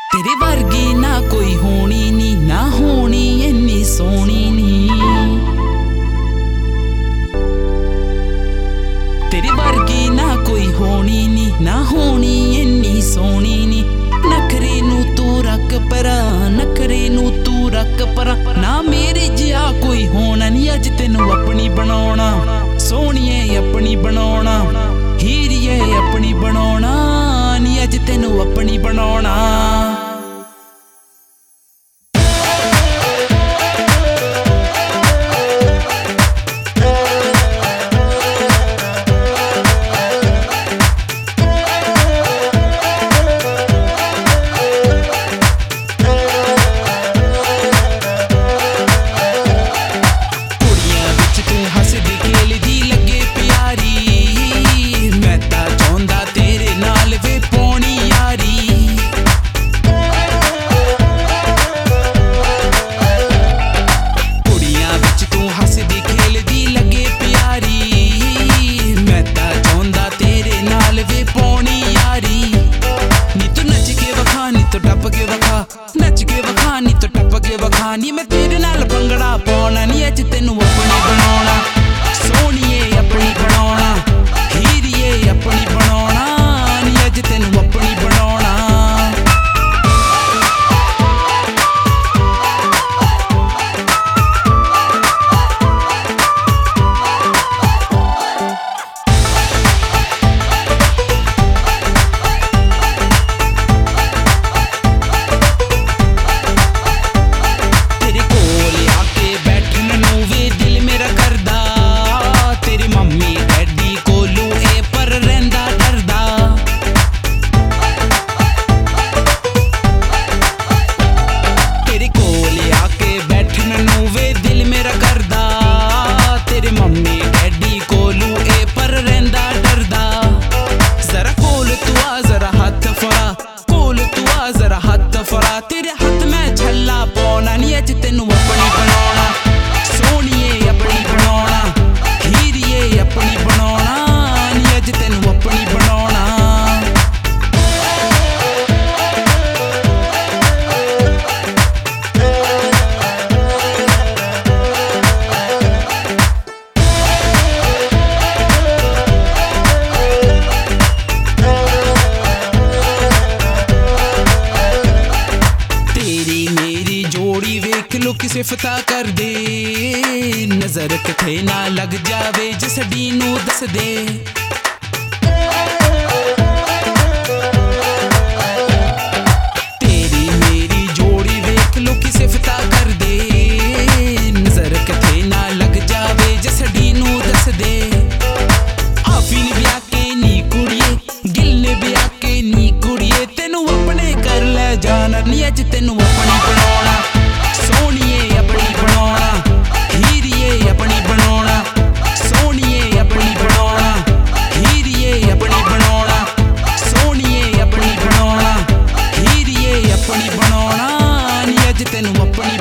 तेरे वर्गी ना कोई होनी नी, ना होनी इन्नी सोहनी नी। तेरे वर्गी ना कोई होनी नी, ना होनी इन्नी सोहनी नी। नखरे नू तू रख परा, नखरे नू तू रख परा। ना मेरे जिहा कोई होना नी, अज तेनू अपनी बनाउणा। सोहणिए अपनी बनाउणा, हीरिए अपनी बनाउणा नी, अज तेनू अपनी बनाउणा। नच के वखानी तो टप के वखानी, मैं तेरे नाल भंगड़ा पाउणा नी, अज तेनू अपनी बनाउणा। सोहणिए अपनी बनाउणा, हीरिए अपनी बनाउणा नी, अज तेनू अपनी बनाउणा। तेरे हाथ में झल्ला पाउणा नी, अज तेनू अपनी बनाउणा। सोहणिए अपनी बनाउणा, हीरिए अपनी बनाउणा नी, अज तेनू अपनी बनाउणा। लोकी सिफता कर दे, नजर किथे ना लग जावे जे साडी नू दस दे। तेरी मेरी जोड़ी वेख लोकी सिफता कर दे, नजर किथे ना लग जावे जे साडी नू दस दे। आफी ने ब्याह के नी कुड़िए, गिल ने ब्याह के नी कुड़िए, तेनू अपने कर ले जाना नी, अज तेनू अपनी बनाउणा। सोहणिए अपनी बनाउणा, हीरिए अपनी बनाउणा। सोहणिए अपनी बनाउणा, हीरिए अपनी बनाउणा। सोहणिए अपनी बनाउणा, हीरिए अपनी बनाउणा नी, अज तेनू अपनी